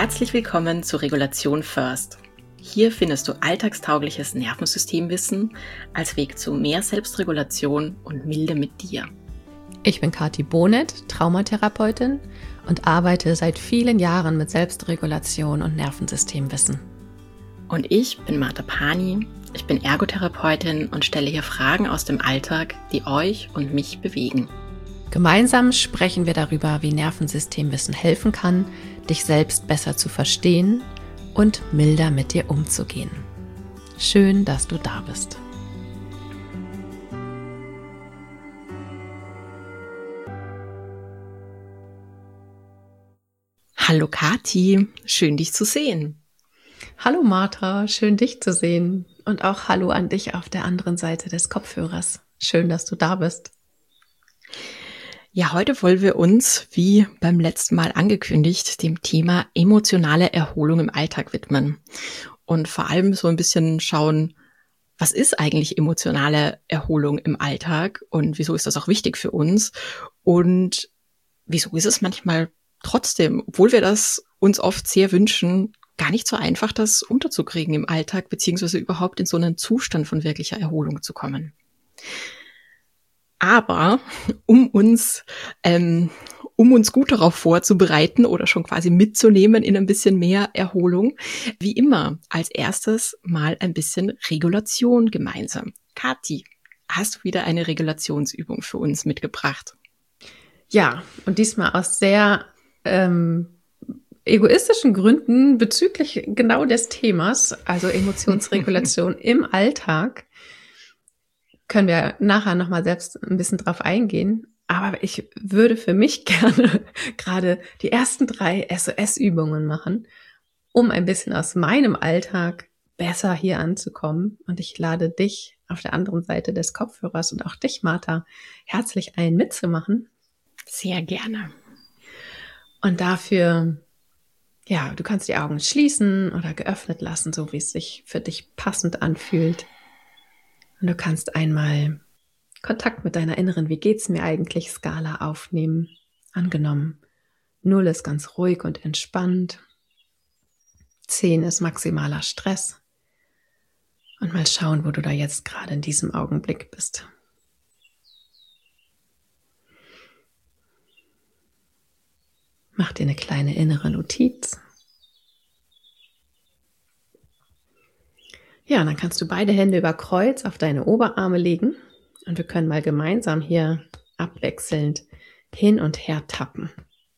Herzlich willkommen zu Regulation First. Hier findest du alltagstaugliches Nervensystemwissen als Weg zu mehr Selbstregulation und Milde mit dir. Ich bin Kathi Bonet, Traumatherapeutin und arbeite seit vielen Jahren mit Selbstregulation und Nervensystemwissen. Und ich bin Martha Pani, ich bin Ergotherapeutin und stelle hier Fragen aus dem Alltag, die euch und mich bewegen. Gemeinsam sprechen wir darüber, wie Nervensystemwissen helfen kann, dich selbst besser zu verstehen und milder mit dir umzugehen. Schön, dass du da bist. Hallo Kathi, schön dich zu sehen. Hallo Martha, schön dich zu sehen und auch hallo an dich auf der anderen Seite des Kopfhörers. Schön, dass du da bist. Ja, heute wollen wir uns, wie beim letzten Mal angekündigt, dem Thema emotionale Erholung im Alltag widmen. Und vor allem so ein bisschen schauen, was ist eigentlich emotionale Erholung im Alltag und wieso ist das auch wichtig für uns? Und wieso ist es manchmal trotzdem, obwohl wir das uns oft sehr wünschen, gar nicht so einfach, das unterzukriegen im Alltag, beziehungsweise überhaupt in so einen Zustand von wirklicher Erholung zu kommen. Aber um uns gut darauf vorzubereiten oder schon quasi mitzunehmen in ein bisschen mehr Erholung, wie immer als erstes mal ein bisschen Regulation gemeinsam. Kathi, hast du wieder eine Regulationsübung für uns mitgebracht? Ja, und diesmal aus sehr egoistischen Gründen bezüglich genau des Themas, also Emotionsregulation im Alltag. Können wir nachher nochmal selbst ein bisschen drauf eingehen. Aber ich würde für mich gerne gerade die ersten 3 SOS-Übungen machen, um ein bisschen aus meinem Alltag besser hier anzukommen. Und ich lade dich auf der anderen Seite des Kopfhörers und auch dich, Martha, herzlich ein, mitzumachen. Sehr gerne. Und dafür, ja, du kannst die Augen schließen oder geöffnet lassen, so wie es sich für dich passend anfühlt. Und du kannst einmal Kontakt mit deiner inneren "Wie geht's mir eigentlich" Skala aufnehmen. Angenommen, 0 ist ganz ruhig und entspannt. 10 ist maximaler Stress. Und mal schauen, wo du da jetzt gerade in diesem Augenblick bist. Mach dir eine kleine innere Notiz. Ja, und dann kannst du beide Hände über Kreuz auf deine Oberarme legen und wir können mal gemeinsam hier abwechselnd hin und her tappen.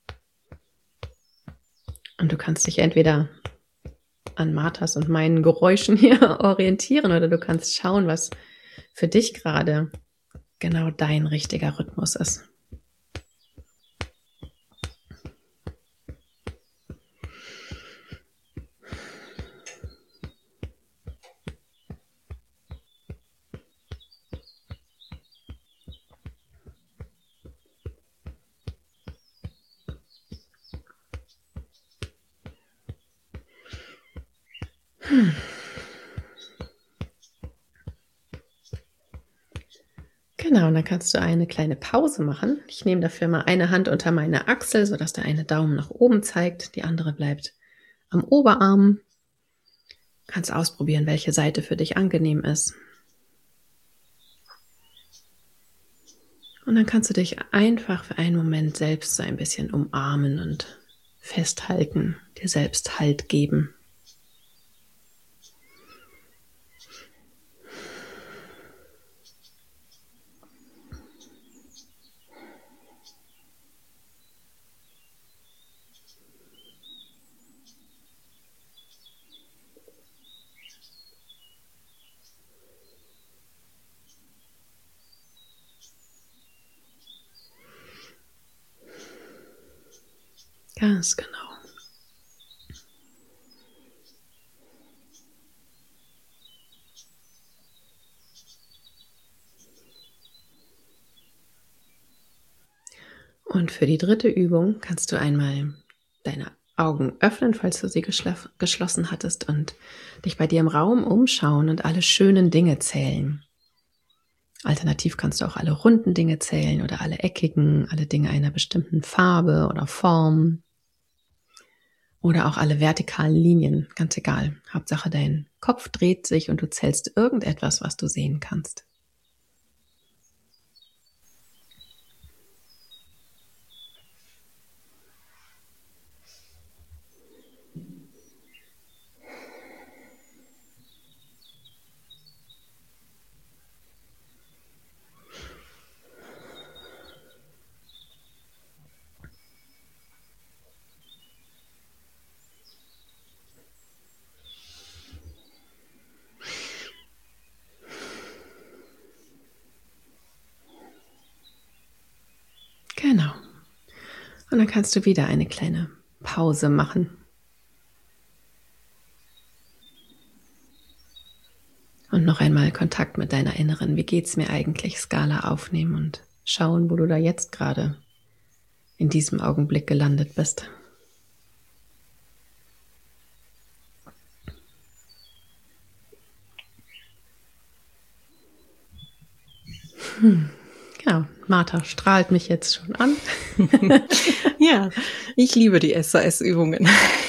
Und du kannst dich entweder an Marthas und meinen Geräuschen hier orientieren oder du kannst schauen, was für dich gerade genau dein richtiger Rhythmus ist. Genau, und dann kannst du eine kleine Pause machen. Ich nehme dafür mal eine Hand unter meine Achsel, sodass der eine Daumen nach oben zeigt, die andere bleibt am Oberarm. Du kannst ausprobieren, welche Seite für dich angenehm ist. Und dann kannst du dich einfach für einen Moment selbst so ein bisschen umarmen und festhalten, dir selbst Halt geben. Ganz genau. Und für die dritte Übung kannst du einmal deine Augen öffnen, falls du sie geschlossen hattest, und dich bei dir im Raum umschauen und alle schönen Dinge zählen. Alternativ kannst du auch alle runden Dinge zählen oder alle eckigen, alle Dinge einer bestimmten Farbe oder Form. oder auch alle vertikalen Linien, ganz egal. Hauptsache dein Kopf dreht sich und du zählst irgendetwas, was du sehen kannst. Genau. Und dann kannst du wieder eine kleine Pause machen. Und noch einmal Kontakt mit deiner inneren, wie geht's mir eigentlich, Skala aufnehmen und schauen, wo du da jetzt gerade in diesem Augenblick gelandet bist. Genau, Martha strahlt mich jetzt schon an. Ja, ich liebe die SAS-Übungen.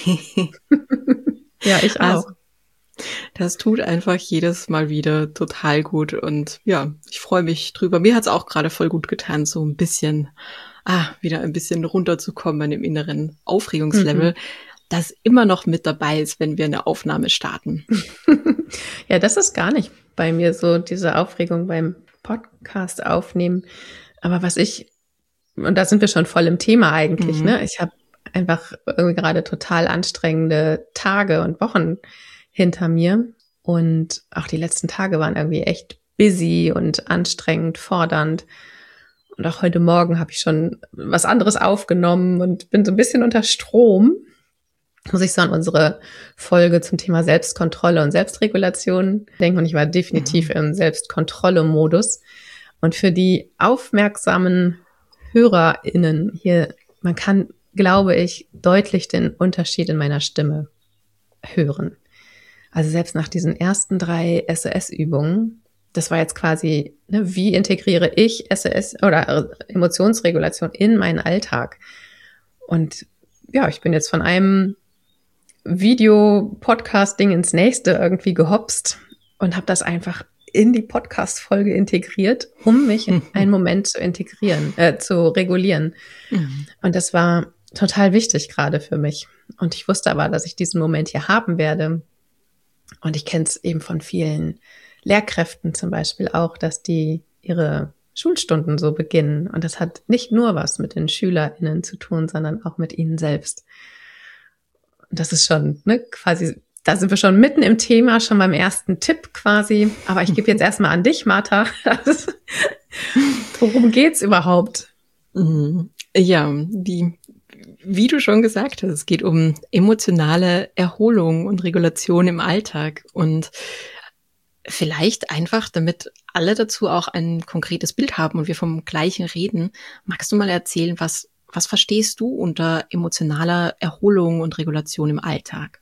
Ja, ich auch. Also, das tut einfach jedes Mal wieder total gut und ja, ich freue mich drüber. Mir hat's auch gerade voll gut getan, so ein bisschen, wieder ein bisschen runterzukommen im inneren Aufregungslevel, das immer noch mit dabei ist, wenn wir eine Aufnahme starten. Ja, das ist gar nicht bei mir so, diese Aufregung beim Podcast aufnehmen. Aber und da sind wir schon voll im Thema eigentlich, ne? Ich habe einfach irgendwie gerade total anstrengende Tage und Wochen hinter mir. Und auch die letzten Tage waren irgendwie echt busy und anstrengend, fordernd. Und auch heute Morgen habe ich schon was anderes aufgenommen und bin so ein bisschen unter Strom. Muss ich so an unsere Folge zum Thema Selbstkontrolle und Selbstregulation denken. Und ich war definitiv im Selbstkontrolle-Modus. Und für die aufmerksamen HörerInnen hier, man kann, glaube ich, deutlich den Unterschied in meiner Stimme hören. Also selbst nach diesen ersten 3 SAS-Übungen, das war jetzt quasi, ne, wie integriere ich SAS oder Emotionsregulation in meinen Alltag? Und ja, ich bin jetzt von einem Video-Podcast-Ding ins nächste irgendwie gehopst und habe das einfach in die Podcast-Folge integriert, um mich in einen Moment zu zu regulieren. Und das war total wichtig gerade für mich. Und ich wusste aber, dass ich diesen Moment hier haben werde. Und ich kenne es eben von vielen Lehrkräften zum Beispiel auch, dass die ihre Schulstunden so beginnen. Und das hat nicht nur was mit den SchülerInnen zu tun, sondern auch mit ihnen selbst. Und das ist schon, ne, quasi, da sind wir schon mitten im Thema, schon beim ersten Tipp quasi. Aber ich gebe jetzt erstmal an dich, Martha. Worum geht's überhaupt? Ja, wie du schon gesagt hast, es geht um emotionale Erholung und Regulation im Alltag. Und vielleicht einfach, damit alle dazu auch ein konkretes Bild haben und wir vom Gleichen reden, magst du mal erzählen, was verstehst du unter emotionaler Erholung und Regulation im Alltag?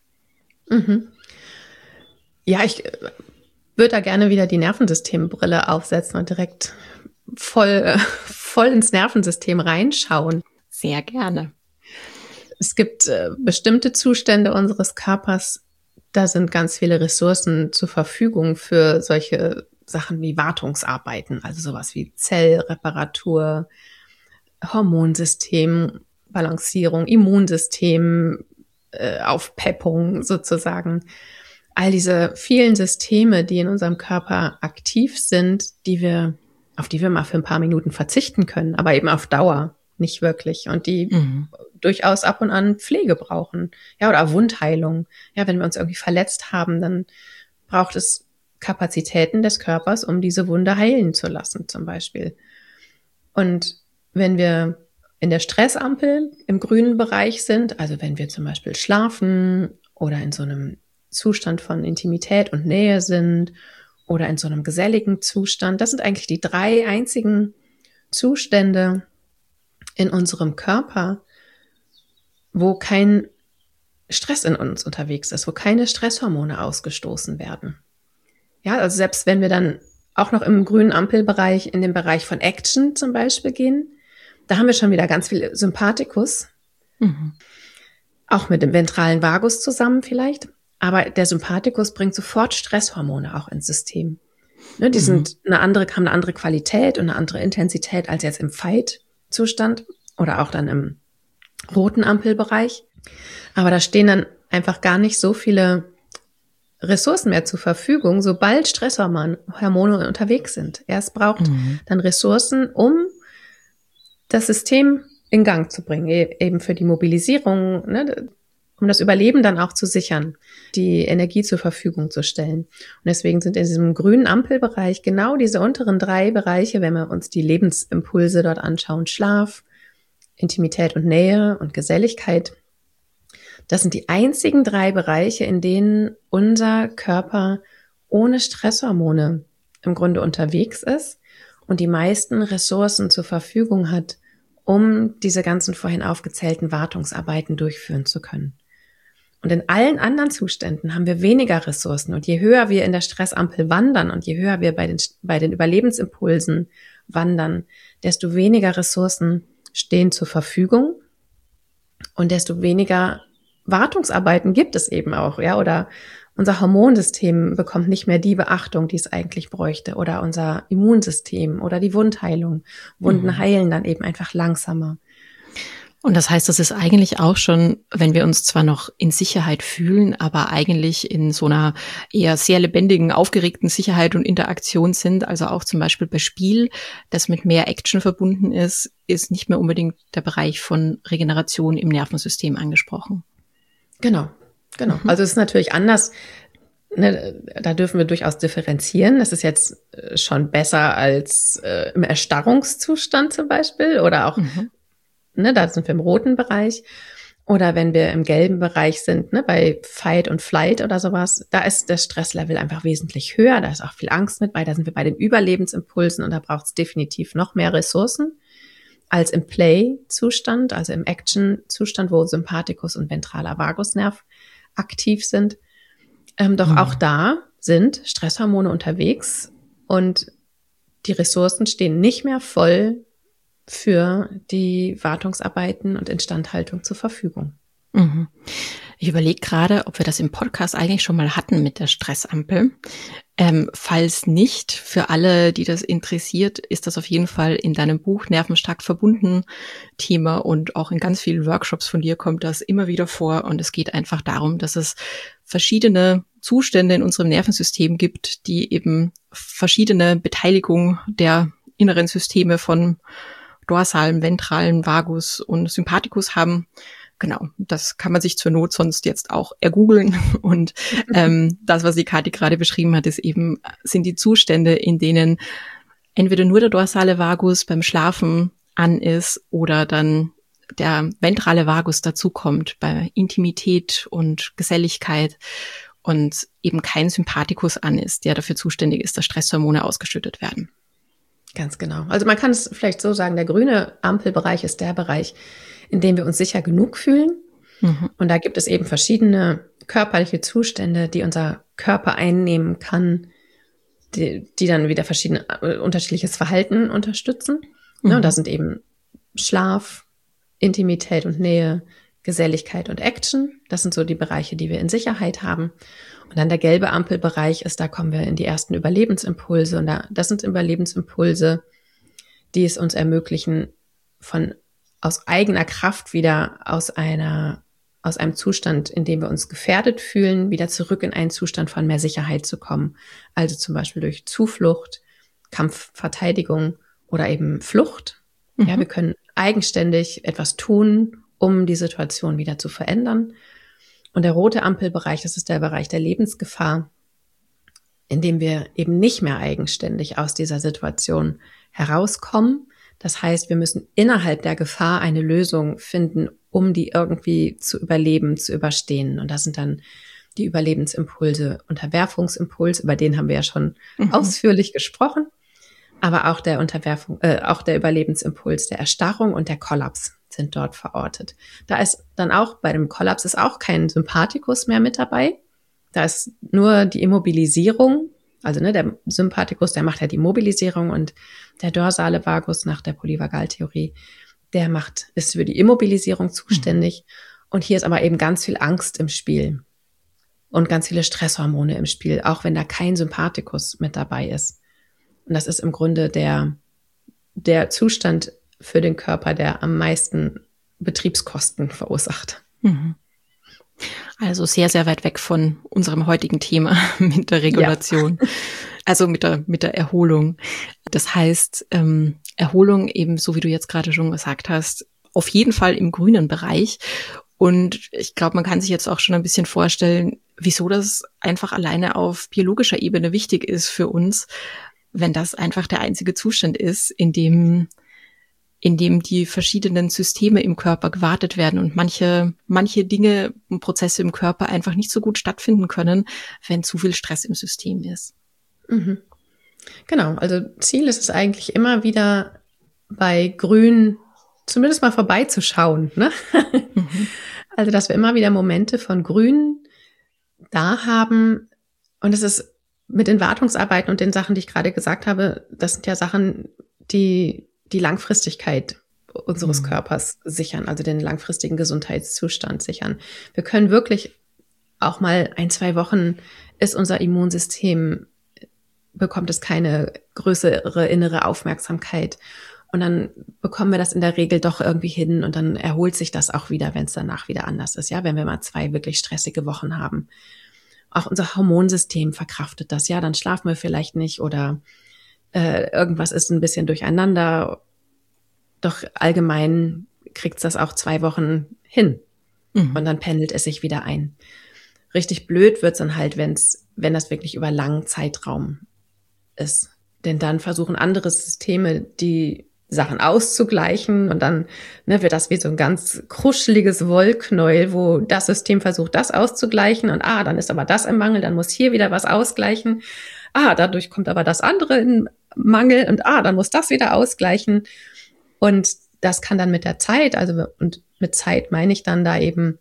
Ja, ich würde da gerne wieder die Nervensystembrille aufsetzen und direkt voll ins Nervensystem reinschauen. Sehr gerne. Es gibt bestimmte Zustände unseres Körpers, da sind ganz viele Ressourcen zur Verfügung für solche Sachen wie Wartungsarbeiten, also sowas wie Zellreparatur, Hormonsystem, Balancierung, Immunsystem, Aufpeppung sozusagen. All diese vielen Systeme, die in unserem Körper aktiv sind, auf die wir mal für ein paar Minuten verzichten können, aber eben auf Dauer nicht wirklich und die durchaus ab und an Pflege brauchen, ja, oder Wundheilung. Ja, wenn wir uns irgendwie verletzt haben, dann braucht es Kapazitäten des Körpers, um diese Wunde heilen zu lassen, zum Beispiel. Und wenn wir in der Stressampel im grünen Bereich sind, also wenn wir zum Beispiel schlafen oder in so einem Zustand von Intimität und Nähe sind oder in so einem geselligen Zustand, das sind eigentlich die 3 einzigen Zustände in unserem Körper, wo kein Stress in uns unterwegs ist, wo keine Stresshormone ausgestoßen werden. Ja, also selbst wenn wir dann auch noch im grünen Ampelbereich, in den Bereich von Action zum Beispiel gehen, da haben wir schon wieder ganz viel Sympathikus. auch mit dem ventralen Vagus zusammen vielleicht. Aber der Sympathikus bringt sofort Stresshormone auch ins System. Ne, die sind haben eine andere Qualität und eine andere Intensität als jetzt im Fight-Zustand oder auch dann im roten Ampelbereich. Aber da stehen dann einfach gar nicht so viele Ressourcen mehr zur Verfügung, sobald Stresshormone unterwegs sind. Erst braucht dann Ressourcen, um das System in Gang zu bringen, eben für die Mobilisierung, ne, um das Überleben dann auch zu sichern, die Energie zur Verfügung zu stellen. Und deswegen sind in diesem grünen Ampelbereich genau diese unteren 3 Bereiche, wenn wir uns die Lebensimpulse dort anschauen, Schlaf, Intimität und Nähe und Geselligkeit, das sind die einzigen 3 Bereiche, in denen unser Körper ohne Stresshormone im Grunde unterwegs ist und die meisten Ressourcen zur Verfügung hat, um diese ganzen vorhin aufgezählten Wartungsarbeiten durchführen zu können. Und in allen anderen Zuständen haben wir weniger Ressourcen. Und je höher wir in der Stressampel wandern und je höher wir bei den Überlebensimpulsen wandern, desto weniger Ressourcen stehen zur Verfügung und desto weniger Wartungsarbeiten gibt es eben auch, ja, oder unser Hormonsystem bekommt nicht mehr die Beachtung, die es eigentlich bräuchte, oder unser Immunsystem oder die Wundheilung. Wunden heilen dann eben einfach langsamer. Und das heißt, das ist eigentlich auch schon, wenn wir uns zwar noch in Sicherheit fühlen, aber eigentlich in so einer eher sehr lebendigen, aufgeregten Sicherheit und Interaktion sind, also auch zum Beispiel bei Spiel, das mit mehr Action verbunden ist nicht mehr unbedingt der Bereich von Regeneration im Nervensystem angesprochen. Genau. Also es ist natürlich anders. Ne, da dürfen wir durchaus differenzieren. Das ist jetzt schon besser als im Erstarrungszustand zum Beispiel oder auch, ne, da sind wir im roten Bereich. Oder wenn wir im gelben Bereich sind, ne, bei Fight und Flight oder sowas, da ist das Stresslevel einfach wesentlich höher. Da ist auch viel Angst mit bei. Da sind wir bei den Überlebensimpulsen und da braucht es definitiv noch mehr Ressourcen als im Play-Zustand, also im Action-Zustand, wo Sympathikus und ventraler Vagusnerv aktiv sind. Doch auch da sind Stresshormone unterwegs und die Ressourcen stehen nicht mehr voll für die Wartungsarbeiten und Instandhaltung zur Verfügung. Ich überlege gerade, ob wir das im Podcast eigentlich schon mal hatten mit der Stressampel. Falls nicht, für alle, die das interessiert, ist das auf jeden Fall in deinem Buch Nervenstark verbunden Thema und auch in ganz vielen Workshops von dir kommt das immer wieder vor und es geht einfach darum, dass es verschiedene Zustände in unserem Nervensystem gibt, die eben verschiedene Beteiligung der inneren Systeme von dorsalem, ventralen Vagus und Sympathikus haben. Genau, das kann man sich zur Not sonst jetzt auch ergoogeln. Und das, was die Kathi gerade beschrieben hat, sind die Zustände, in denen entweder nur der dorsale Vagus beim Schlafen an ist oder dann der ventrale Vagus dazukommt bei Intimität und Geselligkeit und eben kein Sympathikus an ist, der dafür zuständig ist, dass Stresshormone ausgeschüttet werden. Ganz genau. Also man kann es vielleicht so sagen, der grüne Ampelbereich ist der Bereich, in dem wir uns sicher genug fühlen. Und da gibt es eben verschiedene körperliche Zustände, die unser Körper einnehmen kann, die dann wieder unterschiedliches Verhalten unterstützen. Ja, und da sind eben Schlaf, Intimität und Nähe, Geselligkeit und Action. Das sind so die Bereiche, die wir in Sicherheit haben. Und dann der gelbe Ampelbereich da kommen wir in die ersten Überlebensimpulse. Und das sind Überlebensimpulse, die es uns ermöglichen, aus eigener Kraft wieder aus einem Zustand, in dem wir uns gefährdet fühlen, wieder zurück in einen Zustand von mehr Sicherheit zu kommen. Also zum Beispiel durch Zuflucht, Kampfverteidigung oder eben Flucht. Ja, wir können eigenständig etwas tun, um die Situation wieder zu verändern. Und der rote Ampelbereich, das ist der Bereich der Lebensgefahr, in dem wir eben nicht mehr eigenständig aus dieser Situation herauskommen. Das heißt, wir müssen innerhalb der Gefahr eine Lösung finden, um die irgendwie zu überleben, zu überstehen. Und das sind dann die Überlebensimpulse, Unterwerfungsimpuls, über den haben wir ja schon ausführlich gesprochen. Aber auch der Überlebensimpuls der Erstarrung und der Kollaps sind dort verortet. Da ist dann auch, bei dem Kollaps ist auch kein Sympathikus mehr mit dabei. Da ist nur die Immobilisierung. Also der Sympathikus, der macht ja die Mobilisierung und der dorsale Vagus nach der Polyvagaltheorie, ist für die Immobilisierung zuständig. Und hier ist aber eben ganz viel Angst im Spiel und ganz viele Stresshormone im Spiel, auch wenn da kein Sympathikus mit dabei ist. Und das ist im Grunde der Zustand für den Körper, der am meisten Betriebskosten verursacht. Mhm. Also sehr, sehr weit weg von unserem heutigen Thema mit der Regulation, ja. Also mit der Erholung. Das heißt, Erholung eben, so wie du jetzt gerade schon gesagt hast, auf jeden Fall im grünen Bereich. Und ich glaube, man kann sich jetzt auch schon ein bisschen vorstellen, wieso das einfach alleine auf biologischer Ebene wichtig ist für uns, wenn das einfach der einzige Zustand ist, in dem die verschiedenen Systeme im Körper gewartet werden und manche Dinge und Prozesse im Körper einfach nicht so gut stattfinden können, wenn zu viel Stress im System ist. Mhm. Genau, also Ziel ist es eigentlich immer wieder bei Grün zumindest mal vorbeizuschauen, ne? Mhm. Also, dass wir immer wieder Momente von Grün da haben. Und es ist mit den Wartungsarbeiten und den Sachen, die ich gerade gesagt habe, das sind ja Sachen, die Langfristigkeit unseres Körpers sichern, also den langfristigen Gesundheitszustand sichern. Wir können wirklich auch mal 1-2 Wochen ist unser Immunsystem, bekommt es keine größere innere Aufmerksamkeit. Und dann bekommen wir das in der Regel doch irgendwie hin und dann erholt sich das auch wieder, wenn es danach wieder anders ist, ja, wenn wir mal 2 wirklich stressige Wochen haben. Auch unser Hormonsystem verkraftet das, ja, dann schlafen wir vielleicht nicht oder irgendwas ist ein bisschen durcheinander. Doch allgemein kriegt es das auch 2 Wochen hin und dann pendelt es sich wieder ein. Richtig blöd wird's dann halt, wenn das wirklich über langen Zeitraum ist. Denn dann versuchen andere Systeme, die Sachen auszugleichen und dann wird das wie so ein ganz kruscheliges Wollknäuel, wo das System versucht, das auszugleichen und dann ist aber das im Mangel, dann muss hier wieder was ausgleichen. Dadurch kommt aber das andere in Mangel und dann muss das wieder ausgleichen. Und das kann dann mit der Zeit, und mit Zeit meine ich dann da eben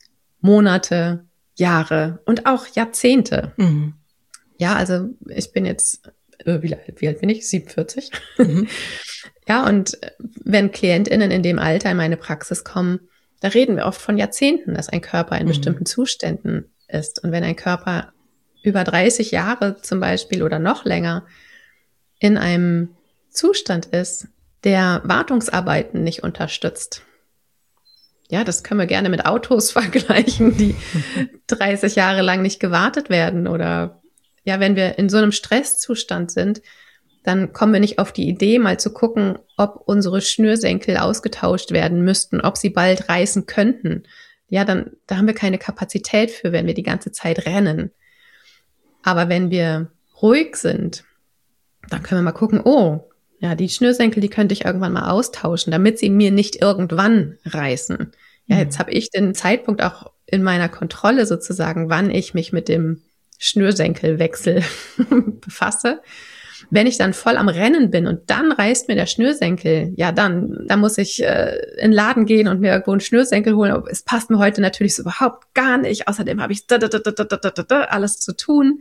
Monate, Jahre und auch Jahrzehnte. Mhm. Ja, also ich bin jetzt, wie alt bin ich? 47. Mhm. Ja, und wenn KlientInnen in dem Alter in meine Praxis kommen, da reden wir oft von Jahrzehnten, dass ein Körper in bestimmten Zuständen ist. Und wenn ein Körper über 30 Jahre zum Beispiel oder noch länger in einem Zustand ist, der Wartungsarbeiten nicht unterstützt. Ja, das können wir gerne mit Autos vergleichen, die 30 Jahre lang nicht gewartet werden. Oder ja, wenn wir in so einem Stresszustand sind, dann kommen wir nicht auf die Idee, mal zu gucken, ob unsere Schnürsenkel ausgetauscht werden müssten, ob sie bald reißen könnten. Ja, da haben wir keine Kapazität für, wenn wir die ganze Zeit rennen. Aber wenn wir ruhig sind, dann können wir mal gucken, die Schnürsenkel, die könnte ich irgendwann mal austauschen, damit sie mir nicht irgendwann reißen. Ja, jetzt habe ich den Zeitpunkt auch in meiner Kontrolle sozusagen, wann ich mich mit dem Schnürsenkelwechsel befasse. Wenn ich dann voll am Rennen bin und dann reißt mir der Schnürsenkel, ja, dann muss ich in den Laden gehen und mir irgendwo einen Schnürsenkel holen. Aber es passt mir heute natürlich so überhaupt gar nicht. Außerdem habe ich alles zu tun.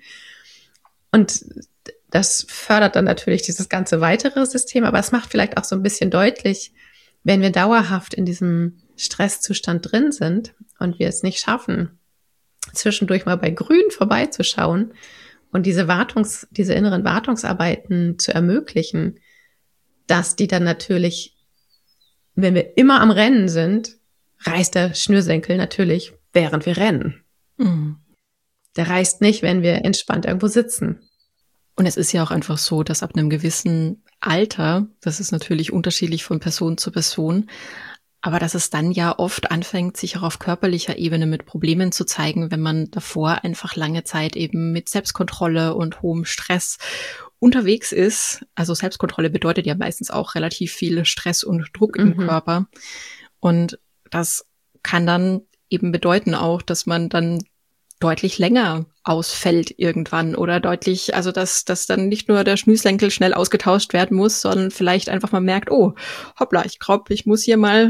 Und das fördert dann natürlich dieses ganze weitere System, aber es macht vielleicht auch so ein bisschen deutlich, wenn wir dauerhaft in diesem Stresszustand drin sind und wir es nicht schaffen, zwischendurch mal bei Grün vorbeizuschauen und diese inneren Wartungsarbeiten zu ermöglichen, dass die dann natürlich, wenn wir immer am Rennen sind, reißt der Schnürsenkel natürlich, während wir rennen. Mhm. Der reißt nicht, wenn wir entspannt irgendwo sitzen. Und es ist ja auch einfach so, dass ab einem gewissen Alter, das ist natürlich unterschiedlich von Person zu Person, aber dass es dann ja oft anfängt, sich auch auf körperlicher Ebene mit Problemen zu zeigen, wenn man davor einfach lange Zeit eben mit Selbstkontrolle und hohem Stress unterwegs ist. Also Selbstkontrolle bedeutet ja meistens auch relativ viel Stress und Druck im Körper. Und das kann dann eben bedeuten auch, dass man dann deutlich länger ausfällt irgendwann oder deutlich, also dass dann nicht nur der Schnürsenkel schnell ausgetauscht werden muss, sondern vielleicht einfach mal merkt, hoppla, ich glaube, ich muss hier mal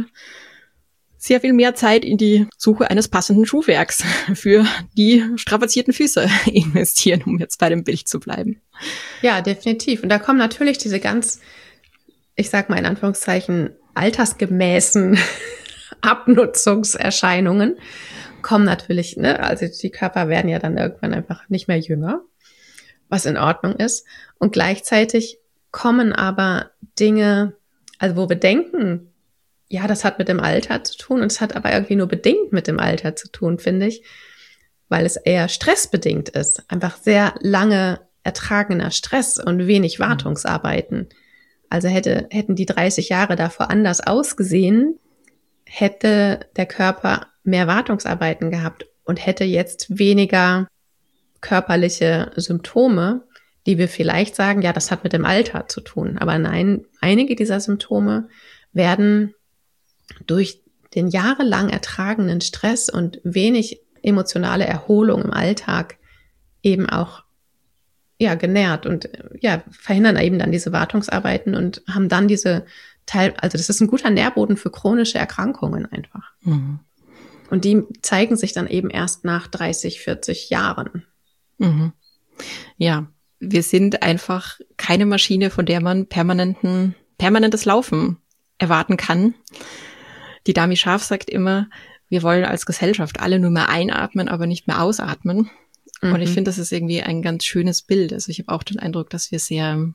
sehr viel mehr Zeit in die Suche eines passenden Schuhwerks für die strapazierten Füße investieren, um jetzt bei dem Bild zu bleiben. Ja, definitiv. Und da kommen natürlich diese ganz, ich sag mal in Anführungszeichen, altersgemäßen Abnutzungserscheinungen kommen natürlich, ne, also die Körper werden ja dann irgendwann einfach nicht mehr jünger, was in Ordnung ist. Und gleichzeitig kommen aber Dinge, also wo wir denken, ja, das hat mit dem Alter zu tun, und es hat aber irgendwie nur bedingt mit dem Alter zu tun, finde ich, weil es eher stressbedingt ist. Einfach sehr lange ertragener Stress und wenig Wartungsarbeiten. Also hätten die 30 Jahre davor anders ausgesehen, hätte der Körper mehr Wartungsarbeiten gehabt und hätte jetzt weniger körperliche Symptome, die wir vielleicht sagen, ja, das hat mit dem Alter zu tun. Aber nein, einige dieser Symptome werden durch den jahrelang ertragenen Stress und wenig emotionale Erholung im Alltag eben auch genährt und verhindern eben dann diese Wartungsarbeiten und haben dann diese also das ist ein guter Nährboden für chronische Erkrankungen einfach. Mhm. Und die zeigen sich dann eben erst nach 30, 40 Jahren. Mhm. Ja, wir sind einfach keine Maschine, von der man permanentes Laufen erwarten kann. Die Dami Scharf sagt immer, wir wollen als Gesellschaft alle nur mehr einatmen, aber nicht mehr ausatmen. Mhm. Und ich finde, das ist irgendwie ein ganz schönes Bild. Also ich habe auch den Eindruck, dass wir sehr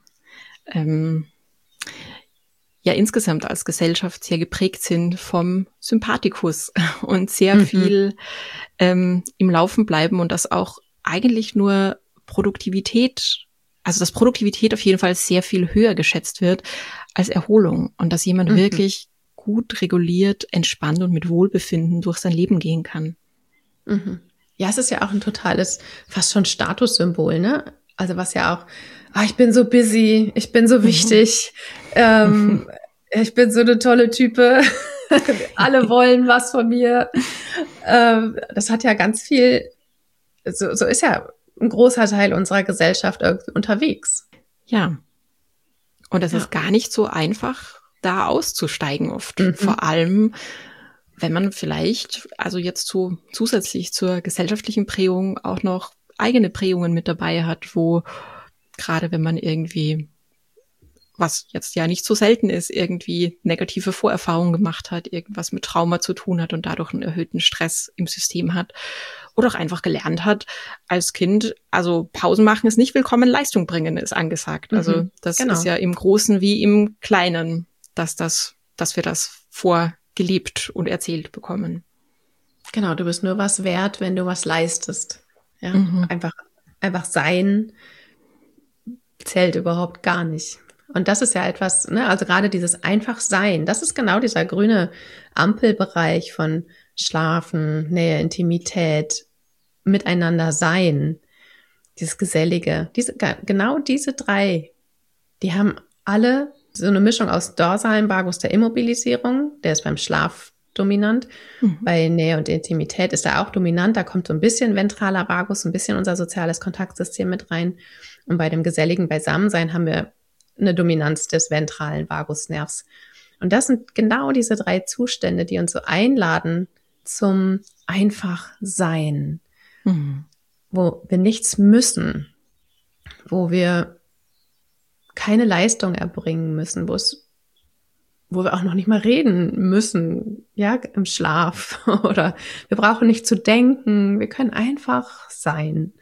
insgesamt als Gesellschaft sehr geprägt sind vom Sympathikus und sehr viel im Laufen bleiben und das auch eigentlich nur Produktivität, also dass Produktivität auf jeden Fall sehr viel höher geschätzt wird als Erholung und dass jemand wirklich gut reguliert, entspannt und mit Wohlbefinden durch sein Leben gehen kann. Mhm. Ja, es ist ja auch ein totales, fast schon Statussymbol, ne? Also was ja auch, ich bin so busy, ich bin so wichtig, ich bin so eine tolle Type, alle wollen was von mir. Das hat ja ganz viel, so ist ja ein großer Teil unserer Gesellschaft irgendwie unterwegs. Ja. Und es ist gar nicht so einfach, da auszusteigen oft. Vor allem, wenn man vielleicht, also jetzt so zusätzlich zur gesellschaftlichen Prägung auch noch eigene Prägungen mit dabei hat, wo gerade wenn man irgendwie, was jetzt ja nicht so selten ist, irgendwie negative Vorerfahrungen gemacht hat, irgendwas mit Trauma zu tun hat und dadurch einen erhöhten Stress im System hat oder auch einfach gelernt hat als Kind, also Pausen machen ist nicht willkommen, Leistung bringen ist angesagt. Also das ist ja im Großen wie im Kleinen, dass wir das vorgelebt und erzählt bekommen. Genau, du bist nur was wert, wenn du was leistest. Ja, einfach sein zählt überhaupt gar nicht. Und das ist ja etwas, ne, also gerade dieses einfach sein, das ist genau dieser grüne Ampelbereich von Schlafen, Nähe, Intimität, miteinander sein, dieses Gesellige, genau diese drei, die haben alle so eine Mischung aus dorsalen Vagus der Immobilisierung, der ist beim Schlaf dominant, bei Nähe und Intimität ist er auch dominant, da kommt so ein bisschen ventraler Vagus, ein bisschen unser soziales Kontaktsystem mit rein und bei dem geselligen Beisammensein haben wir eine Dominanz des ventralen Vagusnervs. Und das sind genau diese drei Zustände, die uns so einladen zum einfach Sein, wo wir nichts müssen, wo wir keine Leistung erbringen müssen, wo wir auch noch nicht mal reden müssen, ja, im Schlaf oder wir brauchen nicht zu denken, wir können einfach sein.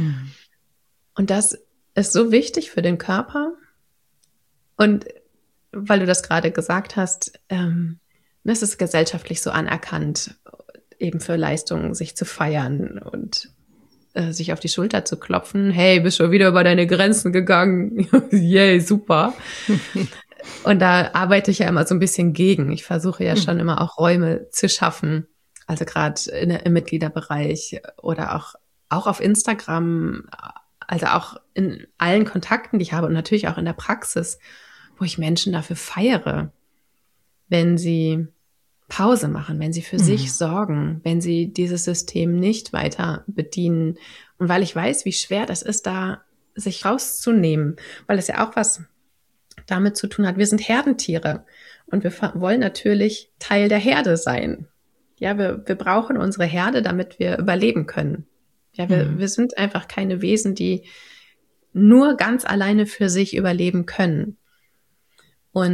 Und das ist so wichtig für den Körper. Und weil du das gerade gesagt hast, es ist gesellschaftlich so anerkannt, eben für Leistungen sich zu feiern und sich auf die Schulter zu klopfen. Hey, bist schon wieder über deine Grenzen gegangen. Yay, super. Und da arbeite ich ja immer so ein bisschen gegen. Ich versuche ja schon immer auch Räume zu schaffen. Also gerade im Mitgliederbereich oder auch auf Instagram, also auch in allen Kontakten, die ich habe und natürlich auch in der Praxis, wo ich Menschen dafür feiere, wenn sie Pause machen, wenn sie für sich sorgen, wenn sie dieses System nicht weiter bedienen. Und weil ich weiß, wie schwer das ist, da sich rauszunehmen, weil es ja auch was damit zu tun hat, wir sind Herdentiere und wir wollen natürlich Teil der Herde sein. Ja, wir brauchen unsere Herde, damit wir überleben können. Ja, wir sind einfach keine Wesen, die nur ganz alleine für sich überleben können. Und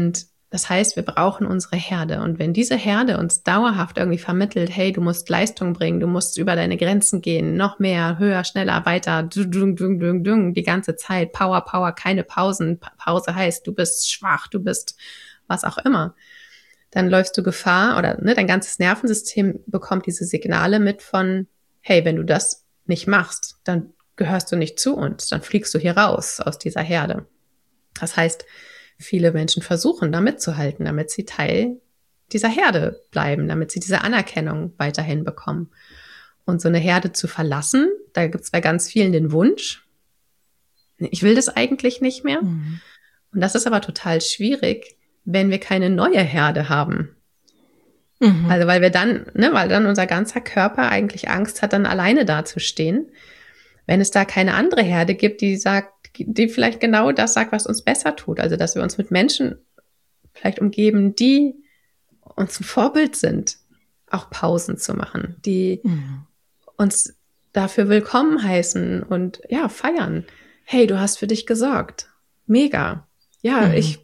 Das heißt, wir brauchen unsere Herde. Und wenn diese Herde uns dauerhaft irgendwie vermittelt, hey, du musst Leistung bringen, du musst über deine Grenzen gehen, noch mehr, höher, schneller, weiter, die ganze Zeit, Power, Power, keine Pausen. Pause heißt, du bist schwach, du bist was auch immer. Dann läufst du Gefahr oder dein ganzes Nervensystem bekommt diese Signale mit von, hey, wenn du das nicht machst, dann gehörst du nicht zu uns, dann fliegst du hier raus aus dieser Herde. Das heißt, viele Menschen versuchen, da mitzuhalten, damit sie Teil dieser Herde bleiben, damit sie diese Anerkennung weiterhin bekommen. Und so eine Herde zu verlassen, da gibt es bei ganz vielen den Wunsch, ich will das eigentlich nicht mehr. Mhm. Und das ist aber total schwierig, wenn wir keine neue Herde haben. Mhm. Also weil dann unser ganzer Körper eigentlich Angst hat, dann alleine dazustehen. Wenn es da keine andere Herde gibt, die vielleicht genau das sagt, was uns besser tut. Also, dass wir uns mit Menschen vielleicht umgeben, die uns ein Vorbild sind, auch Pausen zu machen, die uns dafür willkommen heißen und ja, feiern. Hey, du hast für dich gesorgt. Mega. Ja, ich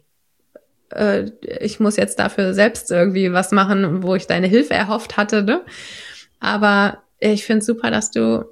muss jetzt dafür selbst irgendwie was machen, wo ich deine Hilfe erhofft hatte, ne? Aber ich finde es super, dass du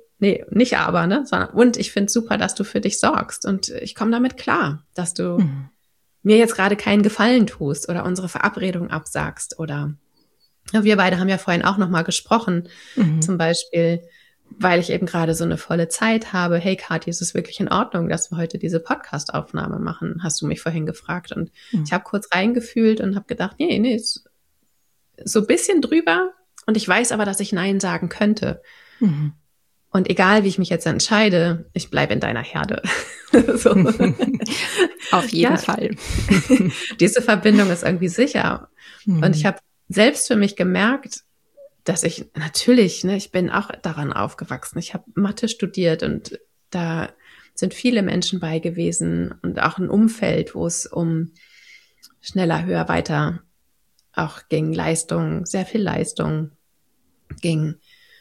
und ich finde es super, dass du für dich sorgst und ich komme damit klar, dass du mir jetzt gerade keinen Gefallen tust oder unsere Verabredung absagst oder wir beide haben ja vorhin auch nochmal gesprochen, zum Beispiel, weil ich eben gerade so eine volle Zeit habe. Hey Kathi, ist es wirklich in Ordnung, dass wir heute diese Podcast-Aufnahme machen? Hast du mich vorhin gefragt und ich habe kurz reingefühlt und habe gedacht, nee, so ein bisschen drüber und ich weiß aber, dass ich Nein sagen könnte. Und egal, wie ich mich jetzt entscheide, ich bleibe in deiner Herde. So. Auf jeden Fall. Diese Verbindung ist irgendwie sicher. Und ich habe selbst für mich gemerkt, dass ich natürlich, ich bin auch daran aufgewachsen. Ich habe Mathe studiert und da sind viele Menschen bei gewesen und auch ein Umfeld, wo es um schneller, höher, weiter auch ging, Leistung, sehr viel Leistung ging.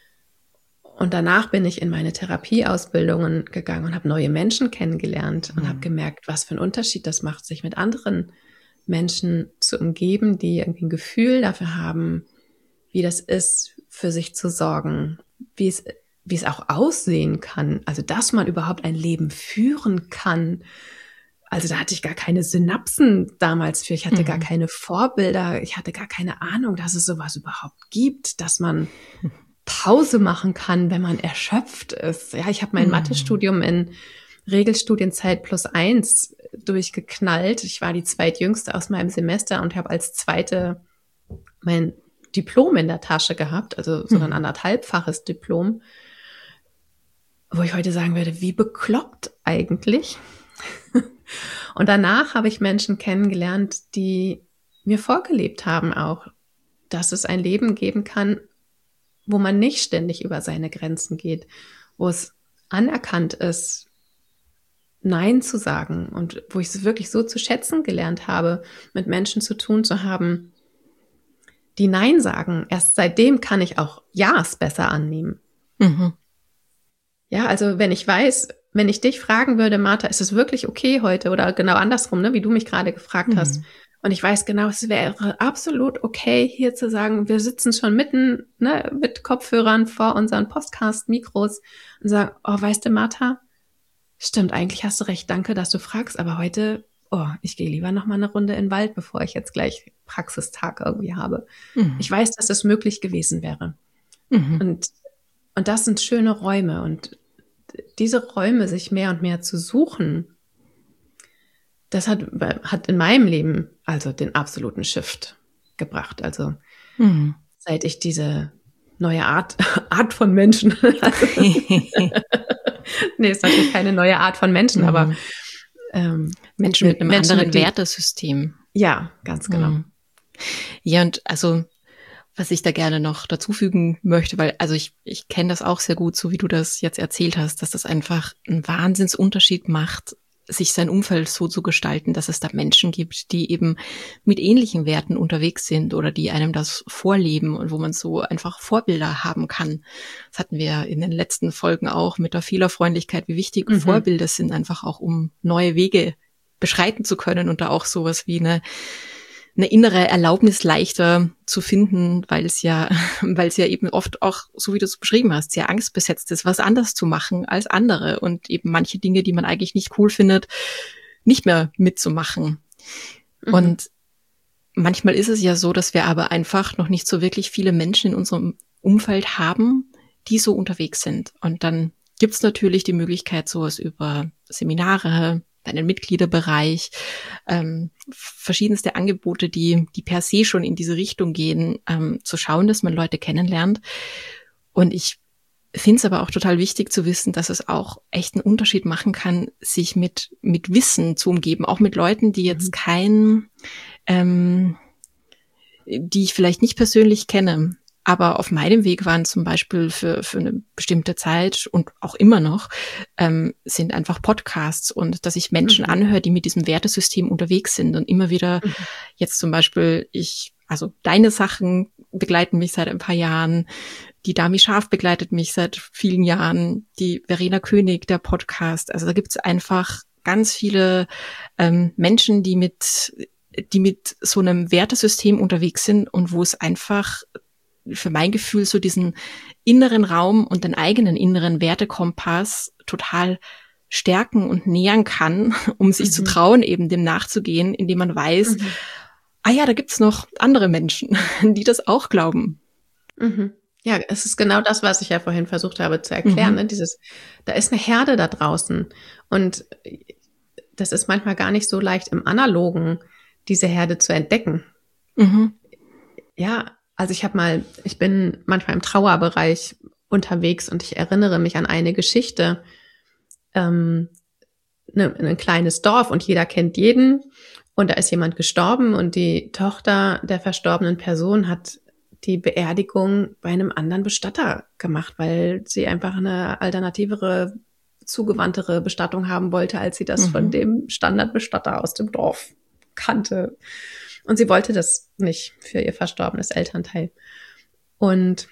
Und danach bin ich in meine Therapieausbildungen gegangen und habe neue Menschen kennengelernt und habe gemerkt, was für einen Unterschied das macht, sich mit anderen Menschen zu umgeben, die irgendwie ein Gefühl dafür haben, wie das ist, für sich zu sorgen, wie es auch aussehen kann, also dass man überhaupt ein Leben führen kann. Also da hatte ich gar keine Synapsen damals für, ich hatte gar keine Vorbilder, ich hatte gar keine Ahnung, dass es sowas überhaupt gibt, dass man Pause machen kann, wenn man erschöpft ist. Ja, ich habe mein Mathestudium in Regelstudienzeit +1 durchgeknallt. Ich war die zweitjüngste aus meinem Semester und habe als zweite mein Diplom in der Tasche gehabt, also so ein 1,5-faches Diplom, wo ich heute sagen würde, wie bekloppt eigentlich. Und danach habe ich Menschen kennengelernt, die mir vorgelebt haben auch, dass es ein Leben geben kann, wo man nicht ständig über seine Grenzen geht, wo es anerkannt ist, Nein zu sagen und wo ich es wirklich so zu schätzen gelernt habe, mit Menschen zu tun zu haben, die Nein sagen. Erst seitdem kann ich auch Ja's besser annehmen. Ja, also wenn ich weiß, wenn ich dich fragen würde, Martha, ist es wirklich okay heute oder genau andersrum, wie du mich gerade gefragt hast, und ich weiß genau, es wäre absolut okay, hier zu sagen, wir sitzen schon mitten mit Kopfhörern vor unseren Podcast-Mikros und sagen, oh, weißt du, Martha, stimmt, eigentlich hast du recht, danke, dass du fragst, aber heute, ich gehe lieber noch mal eine Runde in den Wald, bevor ich jetzt gleich Praxistag irgendwie habe. Ich weiß, dass es möglich gewesen wäre. Und das sind schöne Räume und diese Räume sich mehr und mehr zu suchen, das hat in meinem Leben also den absoluten Shift gebracht. Also seit ich diese neue Art von Menschen, also, nee, ist natürlich keine neue Art von Menschen, aber Menschen mit einem anderen Wertesystem. Ja, ganz genau. Ja, und also was ich da gerne noch dazufügen möchte, weil also ich kenne das auch sehr gut, so wie du das jetzt erzählt hast, dass das einfach einen Wahnsinnsunterschied macht, sich sein Umfeld so zu gestalten, dass es da Menschen gibt, die eben mit ähnlichen Werten unterwegs sind oder die einem das vorleben und wo man so einfach Vorbilder haben kann. Das hatten wir in den letzten Folgen auch mit der Fehlerfreundlichkeit, wie wichtig Vorbilder sind, einfach auch um neue Wege beschreiten zu können und da auch sowas wie eine eine innere Erlaubnis leichter zu finden, weil es ja eben oft auch, so wie du es beschrieben hast, sehr angstbesetzt ist, was anders zu machen als andere und eben manche Dinge, die man eigentlich nicht cool findet, nicht mehr mitzumachen. Mhm. Und manchmal ist es ja so, dass wir aber einfach noch nicht so wirklich viele Menschen in unserem Umfeld haben, die so unterwegs sind. Und dann gibt es natürlich die Möglichkeit, sowas über Seminare, einen Mitgliederbereich, verschiedenste Angebote, die per se schon in diese Richtung gehen, zu schauen, dass man Leute kennenlernt. Und ich finde es aber auch total wichtig zu wissen, dass es auch echt einen Unterschied machen kann, sich mit Wissen zu umgeben, auch mit Leuten, die jetzt die ich vielleicht nicht persönlich kenne. Aber auf meinem Weg waren zum Beispiel für eine bestimmte Zeit und auch immer noch, sind einfach Podcasts und dass ich Menschen anhöre, die mit diesem Wertesystem unterwegs sind und immer wieder jetzt zum Beispiel also deine Sachen begleiten mich seit ein paar Jahren, die Dami Scharf begleitet mich seit vielen Jahren, die Verena König, der Podcast. Also da gibt's einfach ganz viele Menschen, die mit so einem Wertesystem unterwegs sind und wo es einfach für mein Gefühl so diesen inneren Raum und den eigenen inneren Wertekompass total stärken und nähern kann, um sich zu trauen, eben dem nachzugehen, indem man weiß, da gibt's noch andere Menschen, die das auch glauben. Ja, es ist genau das, was ich ja vorhin versucht habe zu erklären, ne? Da ist eine Herde da draußen und das ist manchmal gar nicht so leicht im Analogen, diese Herde zu entdecken. Ja, also ich bin manchmal im Trauerbereich unterwegs und ich erinnere mich an eine Geschichte, ein kleines Dorf und jeder kennt jeden und da ist jemand gestorben und die Tochter der verstorbenen Person hat die Beerdigung bei einem anderen Bestatter gemacht, weil sie einfach eine alternativere, zugewandtere Bestattung haben wollte, als sie das von dem Standardbestatter aus dem Dorf kannte. Und sie wollte das nicht für ihr verstorbenes Elternteil. Und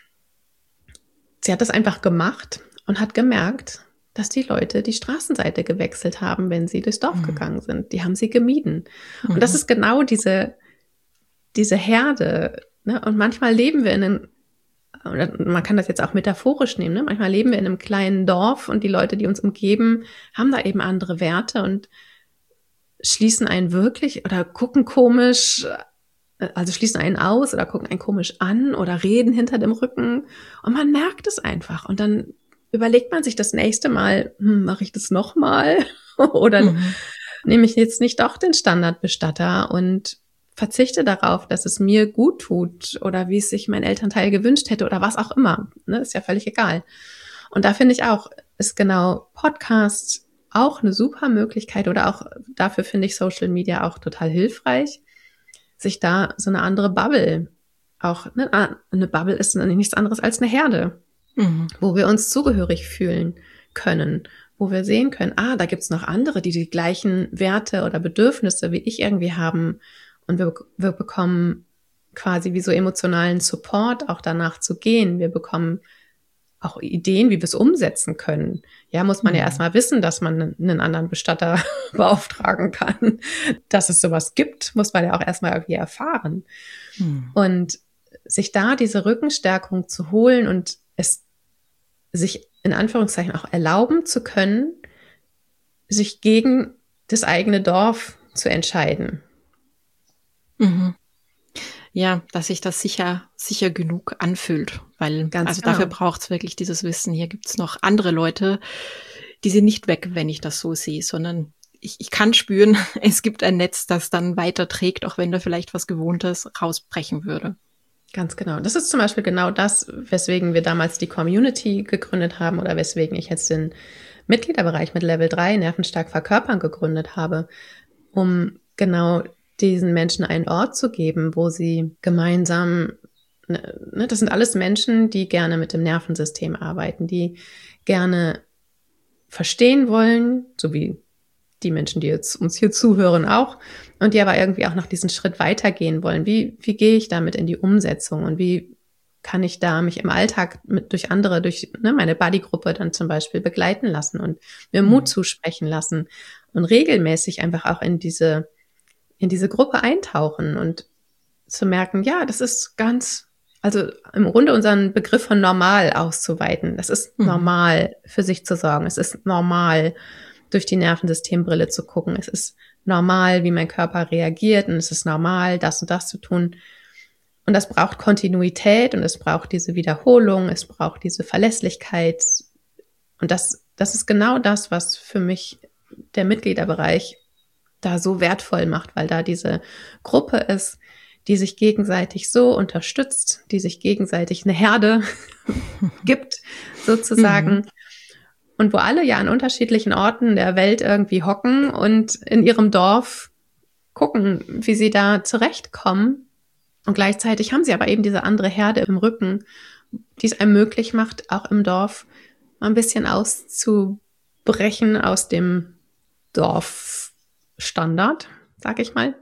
sie hat das einfach gemacht und hat gemerkt, dass die Leute die Straßenseite gewechselt haben, wenn sie durchs Dorf gegangen sind. Die haben sie gemieden. Und das ist genau diese Herde. Ne? Und manchmal leben wir man kann das jetzt auch metaphorisch nehmen, ne? Manchmal leben wir in einem kleinen Dorf und die Leute, die uns umgeben, haben da eben andere Werte und schließen einen wirklich oder gucken komisch, also schließen einen aus oder gucken einen komisch an oder reden hinter dem Rücken und man merkt es einfach und dann überlegt man sich das nächste Mal, mache ich das nochmal oder nehme ich jetzt nicht doch den Standardbestatter und verzichte darauf, dass es mir gut tut oder wie es sich mein Elternteil gewünscht hätte oder was auch immer, ne, ist ja völlig egal. Und da finde ich auch, ist genau Podcast auch eine super Möglichkeit oder auch dafür finde ich Social Media auch total hilfreich, sich da so eine andere Bubble auch, ne, eine Bubble ist nichts anderes als eine Herde, wo wir uns zugehörig fühlen können, wo wir sehen können, da gibt's noch andere, die gleichen Werte oder Bedürfnisse wie ich irgendwie haben und wir bekommen quasi wie so emotionalen Support auch danach zu gehen. Wir bekommen auch Ideen, wie wir es umsetzen können. Ja, muss man ja erstmal wissen, dass man einen anderen Bestatter beauftragen kann. Dass es sowas gibt, muss man ja auch erstmal irgendwie erfahren. Und sich da diese Rückenstärkung zu holen und es sich in Anführungszeichen auch erlauben zu können, sich gegen das eigene Dorf zu entscheiden. Ja, dass sich das sicher genug anfühlt, weil dafür braucht es wirklich dieses Wissen. Hier gibt's noch andere Leute, die sind nicht weg, wenn ich das so sehe, sondern ich kann spüren, es gibt ein Netz, das dann weiterträgt, auch wenn da vielleicht was Gewohntes rausbrechen würde. Ganz genau. Das ist zum Beispiel genau das, weswegen wir damals die Community gegründet haben oder weswegen ich jetzt den Mitgliederbereich mit Level 3 Nervenstark verkörpern gegründet habe, um genau diesen Menschen einen Ort zu geben, wo sie gemeinsam, ne, das sind alles Menschen, die gerne mit dem Nervensystem arbeiten, die gerne verstehen wollen, so wie die Menschen, die jetzt uns hier zuhören auch, und die aber irgendwie auch noch diesen Schritt weitergehen wollen. Wie gehe ich damit in die Umsetzung und wie kann ich da mich im Alltag durch andere, durch meine Buddy-Gruppe dann zum Beispiel begleiten lassen und mir Mut zusprechen lassen und regelmäßig einfach auch in diese Gruppe eintauchen und zu merken, ja, das ist also im Grunde unseren Begriff von normal auszuweiten. Das ist normal, für sich zu sorgen. Es ist normal, durch die Nervensystembrille zu gucken. Es ist normal, wie mein Körper reagiert, und es ist normal, das und das zu tun. Und das braucht Kontinuität, und es braucht diese Wiederholung, es braucht diese Verlässlichkeit. Und das ist genau das, was für mich der Mitgliederbereich da so wertvoll macht, weil da diese Gruppe ist, die sich gegenseitig so unterstützt, die sich gegenseitig eine Herde gibt, sozusagen. Und wo alle ja an unterschiedlichen Orten der Welt irgendwie hocken und in ihrem Dorf gucken, wie sie da zurechtkommen. Und gleichzeitig haben sie aber eben diese andere Herde im Rücken, die es einem möglich macht, auch im Dorf mal ein bisschen auszubrechen aus dem Dorfstandard, sag ich mal,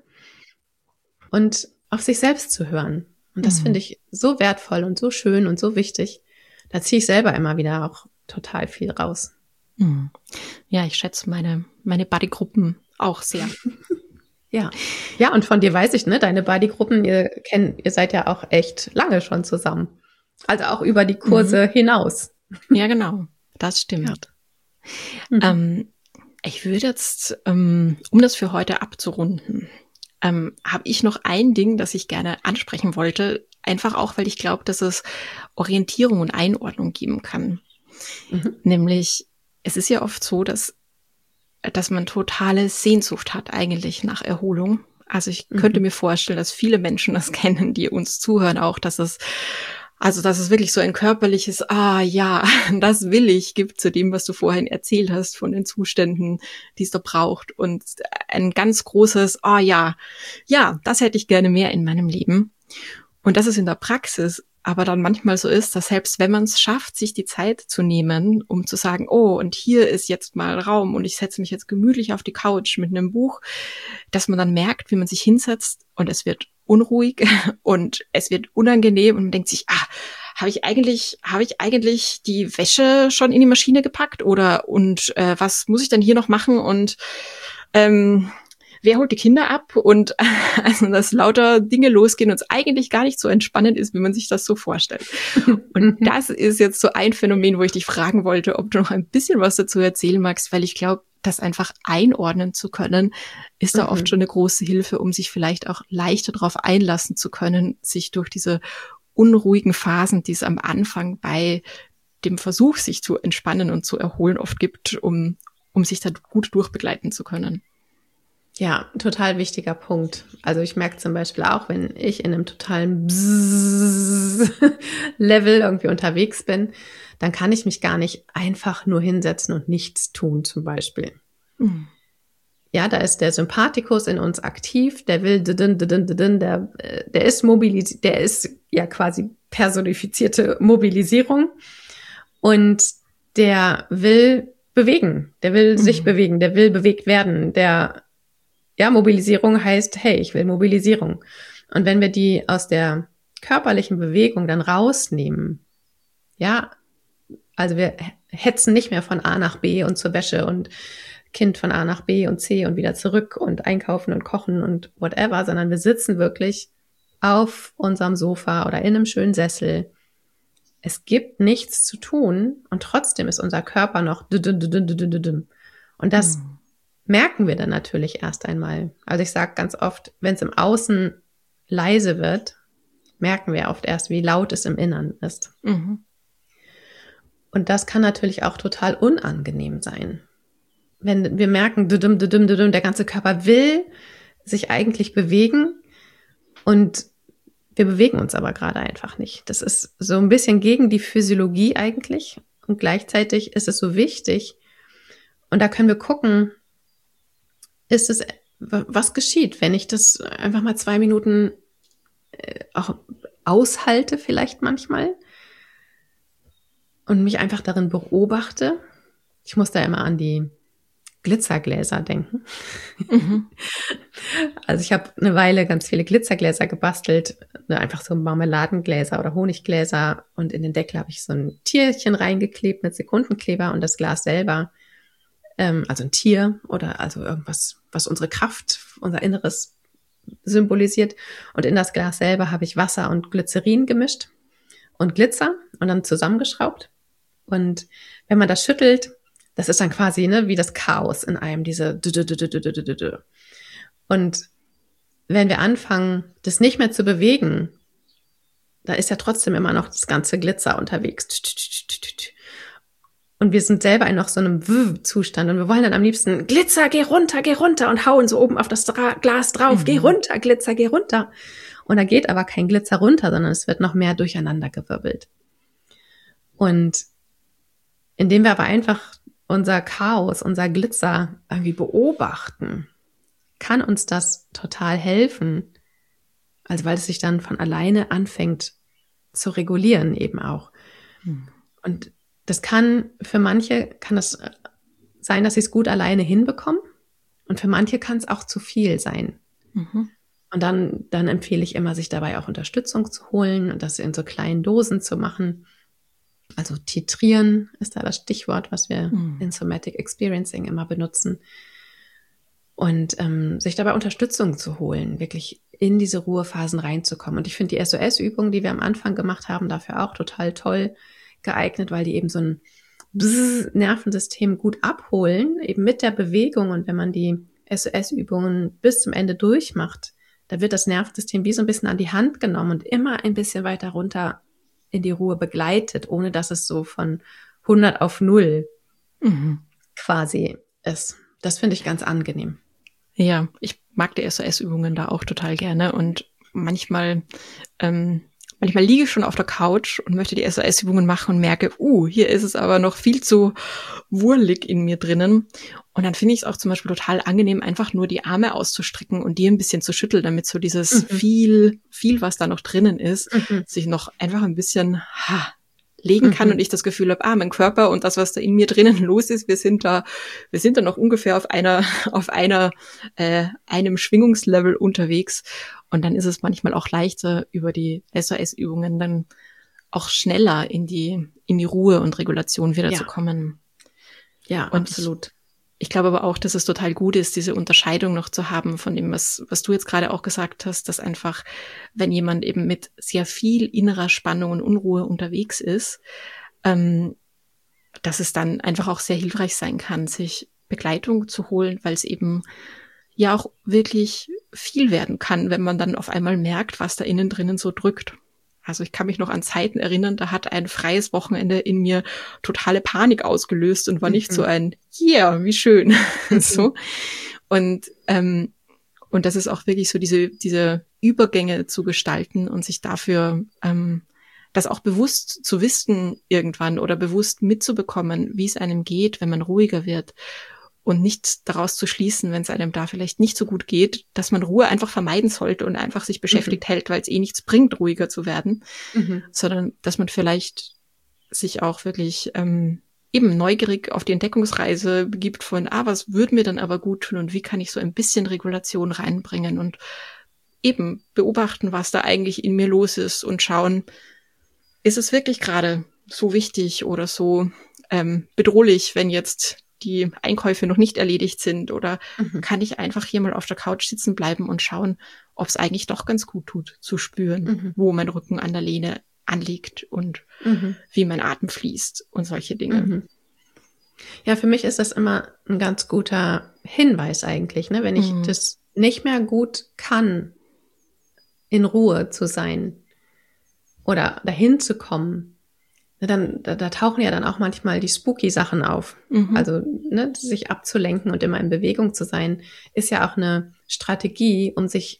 und auf sich selbst zu hören. Und das finde ich so wertvoll und so schön und so wichtig. Da ziehe ich selber immer wieder auch total viel raus. Ja, ich schätze meine Buddy-Gruppen auch sehr. Ja. Ja, und von dir weiß ich, ne, deine Buddy-Gruppen, ihr seid ja auch echt lange schon zusammen. Also auch über die Kurse hinaus. Ja, genau. Das stimmt. Ja. Ich würde jetzt, um das für heute abzurunden, habe ich noch ein Ding, das ich gerne ansprechen wollte. Einfach auch, weil ich glaube, dass es Orientierung und Einordnung geben kann. Nämlich, es ist ja oft so, dass man totale Sehnsucht hat eigentlich nach Erholung. Also ich könnte mir vorstellen, dass viele Menschen das kennen, die uns zuhören auch, dass es wirklich so ein körperliches, ja, das will ich, gibt zu dem, was du vorhin erzählt hast, von den Zuständen, die es da braucht. Und ein ganz großes, ja, das hätte ich gerne mehr in meinem Leben. Und das ist in der Praxis aber dann manchmal so ist, dass selbst wenn man es schafft, sich die Zeit zu nehmen, um zu sagen, oh, und hier ist jetzt mal Raum und ich setze mich jetzt gemütlich auf die Couch mit einem Buch, dass man dann merkt, wie man sich hinsetzt und es wird unruhig und es wird unangenehm und man denkt sich, habe ich eigentlich die Wäsche schon in die Maschine gepackt und was muss ich denn hier noch machen und wer holt die Kinder ab und also dass lauter Dinge losgehen und es eigentlich gar nicht so entspannend ist, wie man sich das so vorstellt. Und das ist jetzt so ein Phänomen, wo ich dich fragen wollte, ob du noch ein bisschen was dazu erzählen magst, weil ich glaube, das einfach einordnen zu können, ist da oft schon eine große Hilfe, um sich vielleicht auch leichter darauf einlassen zu können, sich durch diese unruhigen Phasen, die es am Anfang bei dem Versuch, sich zu entspannen und zu erholen, oft gibt, um sich da gut durchbegleiten zu können. Ja, total wichtiger Punkt. Also ich merke zum Beispiel auch, wenn ich in einem totalen Level irgendwie unterwegs bin, dann kann ich mich gar nicht einfach nur hinsetzen und nichts tun zum Beispiel. Ja, da ist der Sympathikus in uns aktiv, der will, der ist mobilisiert, der ist ja quasi personifizierte Mobilisierung und der will bewegen, der will sich bewegen, der will bewegt werden, Mobilisierung heißt, hey, ich will Mobilisierung. Und wenn wir die aus der körperlichen Bewegung dann rausnehmen, ja, also wir hetzen nicht mehr von A nach B und zur Wäsche und Kind von A nach B und C und wieder zurück und einkaufen und kochen und whatever, sondern wir sitzen wirklich auf unserem Sofa oder in einem schönen Sessel. Es gibt nichts zu tun und trotzdem ist unser Körper noch und das merken wir dann natürlich erst einmal. Also ich sage ganz oft, wenn es im Außen leise wird, merken wir oft erst, wie laut es im Innern ist. Und das kann natürlich auch total unangenehm sein. Wenn wir merken, der ganze Körper will sich eigentlich bewegen und wir bewegen uns aber gerade einfach nicht. Das ist so ein bisschen gegen die Physiologie eigentlich und gleichzeitig ist es so wichtig. Und da können wir gucken, was geschieht, wenn ich das einfach mal 2 Minuten auch aushalte vielleicht manchmal und mich einfach darin beobachte. Ich muss da immer an die Glitzergläser denken. Also ich habe eine Weile ganz viele Glitzergläser gebastelt, einfach so Marmeladengläser oder Honiggläser und in den Deckel habe ich so ein Tierchen reingeklebt mit Sekundenkleber und das Glas selber, also ein Tier oder also irgendwas, was unsere Kraft, unser Inneres symbolisiert. Und in das Glas selber habe ich Wasser und Glycerin gemischt und Glitzer und dann zusammengeschraubt. Und wenn man das schüttelt, das ist dann quasi wie das Chaos in einem, diese. Und wenn wir anfangen, das nicht mehr zu bewegen, da ist ja trotzdem immer noch das ganze Glitzer unterwegs. Und wir sind selber in noch so einem Zustand und wir wollen dann am liebsten Glitzer, geh runter und hauen so oben auf das Glas drauf, geh runter, Glitzer, geh runter. Und da geht aber kein Glitzer runter, sondern es wird noch mehr durcheinander gewirbelt. Und indem wir aber einfach unser Chaos, unser Glitzer irgendwie beobachten, kann uns das total helfen. Also weil es sich dann von alleine anfängt zu regulieren eben auch. Und das kann das sein, dass sie es gut alleine hinbekommen. Und für manche kann es auch zu viel sein. Und dann empfehle ich immer, sich dabei auch Unterstützung zu holen und das in so kleinen Dosen zu machen. Also titrieren ist da das Stichwort, was wir in Somatic Experiencing immer benutzen. Und sich dabei Unterstützung zu holen, wirklich in diese Ruhephasen reinzukommen. Und ich finde die SOS-Übungen, die wir am Anfang gemacht haben, dafür auch total toll geeignet, weil die eben so ein Nervensystem gut abholen, eben mit der Bewegung. Und wenn man die SOS-Übungen bis zum Ende durchmacht, da wird das Nervensystem wie so ein bisschen an die Hand genommen und immer ein bisschen weiter runter in die Ruhe begleitet, ohne dass es so von 100 auf 0 quasi ist. Das finde ich ganz angenehm. Ja, ich mag die SOS-Übungen da auch total gerne und manchmal liege ich schon auf der Couch und möchte die SOS-Übungen machen und merke, hier ist es aber noch viel zu wurlig in mir drinnen. Und dann finde ich es auch zum Beispiel total angenehm, einfach nur die Arme auszustrecken und die ein bisschen zu schütteln, damit so dieses viel, was da noch drinnen ist, sich noch einfach ein bisschen legen kann und ich das Gefühl habe, mein Körper und das, was da in mir drinnen los ist, wir sind da noch ungefähr auf einem Schwingungslevel unterwegs. Und dann ist es manchmal auch leichter, über die SOS-Übungen dann auch schneller in die Ruhe und Regulation wieder zu kommen. Ja, und absolut. Ich glaube aber auch, dass es total gut ist, diese Unterscheidung noch zu haben von dem, was du jetzt gerade auch gesagt hast, dass einfach, wenn jemand eben mit sehr viel innerer Spannung und Unruhe unterwegs ist, dass es dann einfach auch sehr hilfreich sein kann, sich Begleitung zu holen, weil es eben ja auch wirklich viel werden kann, wenn man dann auf einmal merkt, was da innen drinnen so drückt. Also ich kann mich noch an Zeiten erinnern, da hat ein freies Wochenende in mir totale Panik ausgelöst und war nicht so ein, wie schön. So. Und das ist auch wirklich so diese Übergänge zu gestalten und sich dafür das auch bewusst zu wissen irgendwann oder bewusst mitzubekommen, wie es einem geht, wenn man ruhiger wird. Und nicht daraus zu schließen, wenn es einem da vielleicht nicht so gut geht, dass man Ruhe einfach vermeiden sollte und einfach sich beschäftigt hält, weil es nichts bringt, ruhiger zu werden, sondern dass man vielleicht sich auch wirklich eben neugierig auf die Entdeckungsreise begibt von, was würde mir dann aber gut tun und wie kann ich so ein bisschen Regulation reinbringen und eben beobachten, was da eigentlich in mir los ist und schauen, ist es wirklich gerade so wichtig oder so bedrohlich, wenn jetzt die Einkäufe noch nicht erledigt sind oder kann ich einfach hier mal auf der Couch sitzen bleiben und schauen, ob es eigentlich doch ganz gut tut, zu spüren, wo mein Rücken an der Lehne anliegt und wie mein Atem fließt und solche Dinge. Ja, für mich ist das immer ein ganz guter Hinweis eigentlich, ne? Wenn ich das nicht mehr gut kann, in Ruhe zu sein oder dahin zu kommen, dann da tauchen ja dann auch manchmal die spooky Sachen auf. Also sich abzulenken und immer in Bewegung zu sein, ist ja auch eine Strategie,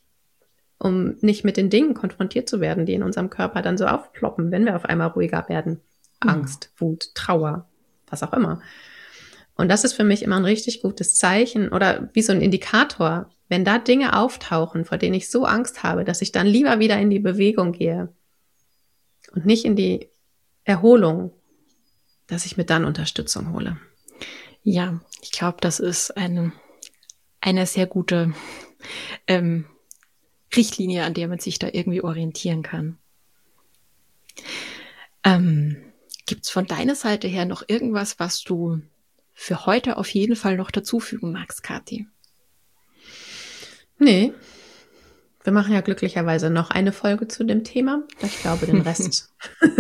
um nicht mit den Dingen konfrontiert zu werden, die in unserem Körper dann so aufploppen, wenn wir auf einmal ruhiger werden. Angst, Wut, Trauer, was auch immer. Und das ist für mich immer ein richtig gutes Zeichen oder wie so ein Indikator, wenn da Dinge auftauchen, vor denen ich so Angst habe, dass ich dann lieber wieder in die Bewegung gehe und nicht in die Erholung, dass ich mir dann Unterstützung hole. Ja, ich glaube, das ist eine sehr gute Richtlinie, an der man sich da irgendwie orientieren kann. Gibt's von deiner Seite her noch irgendwas, was du für heute auf jeden Fall noch dazufügen magst, Kathi? Nee, Wir machen ja glücklicherweise noch eine Folge zu dem Thema. Ich glaube, den Rest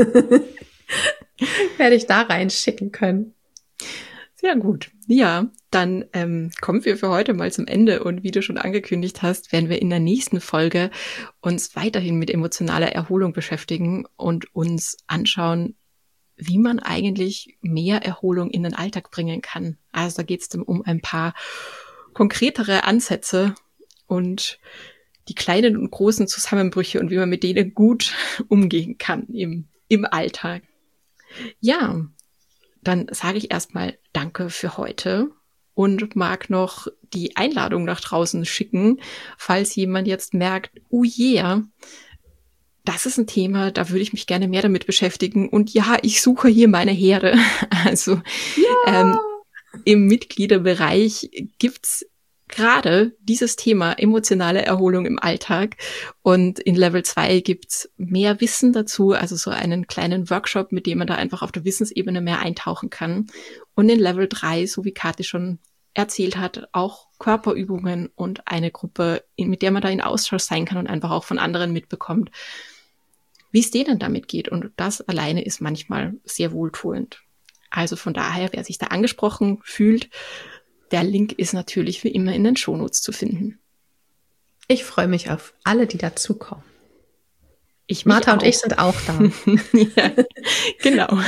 werde ich da reinschicken können. Sehr gut. Ja, dann kommen wir für heute mal zum Ende und wie du schon angekündigt hast, werden wir in der nächsten Folge uns weiterhin mit emotionaler Erholung beschäftigen und uns anschauen, wie man eigentlich mehr Erholung in den Alltag bringen kann. Also da geht es dann um ein paar konkretere Ansätze und die kleinen und großen Zusammenbrüche und wie man mit denen gut umgehen kann im Alltag. Ja, dann sage ich erstmal Danke für heute und mag noch die Einladung nach draußen schicken, falls jemand jetzt merkt, oh yeah, das ist ein Thema, da würde ich mich gerne mehr damit beschäftigen und ja, ich suche hier meine Herde. Also im Mitgliederbereich gibt's gerade dieses Thema emotionale Erholung im Alltag und in Level 2 gibt's mehr Wissen dazu, also so einen kleinen Workshop, mit dem man da einfach auf der Wissensebene mehr eintauchen kann. Und in Level 3, so wie Kathi schon erzählt hat, auch Körperübungen und eine Gruppe, mit der man da in Austausch sein kann und einfach auch von anderen mitbekommt, wie es denen damit geht. Und das alleine ist manchmal sehr wohltuend. Also von daher, wer sich da angesprochen fühlt, der Link ist natürlich wie immer in den Shownotes zu finden. Ich freue mich auf alle, die dazukommen. Martha und ich sind auch da. Ja, genau.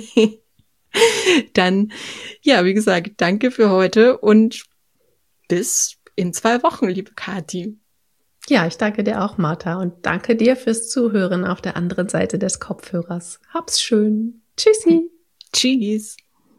Dann, ja, wie gesagt, danke für heute und bis in 2 Wochen, liebe Kathi. Ja, ich danke dir auch, Martha, und danke dir fürs Zuhören auf der anderen Seite des Kopfhörers. Hab's schön. Tschüssi. Tschüss.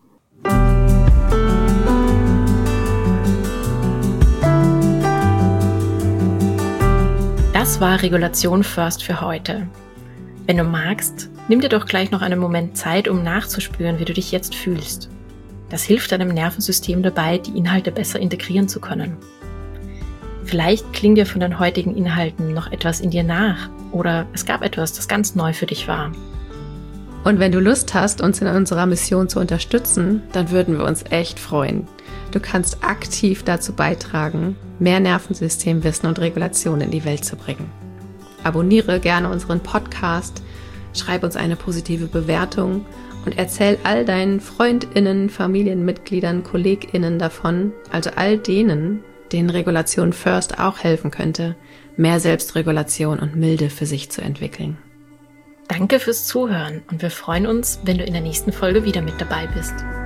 Das war Regulation First für heute. Wenn du magst, nimm dir doch gleich noch einen Moment Zeit, um nachzuspüren, wie du dich jetzt fühlst. Das hilft deinem Nervensystem dabei, die Inhalte besser integrieren zu können. Vielleicht klingt dir von den heutigen Inhalten noch etwas in dir nach oder es gab etwas, das ganz neu für dich war. Und wenn du Lust hast, uns in unserer Mission zu unterstützen, dann würden wir uns echt freuen. Du kannst aktiv dazu beitragen, mehr Nervensystemwissen und Regulation in die Welt zu bringen. Abonniere gerne unseren Podcast, schreib uns eine positive Bewertung und erzähl all deinen FreundInnen, Familienmitgliedern, KollegInnen davon, also all denen, denen Regulation First auch helfen könnte, mehr Selbstregulation und Milde für sich zu entwickeln. Danke fürs Zuhören und wir freuen uns, wenn du in der nächsten Folge wieder mit dabei bist.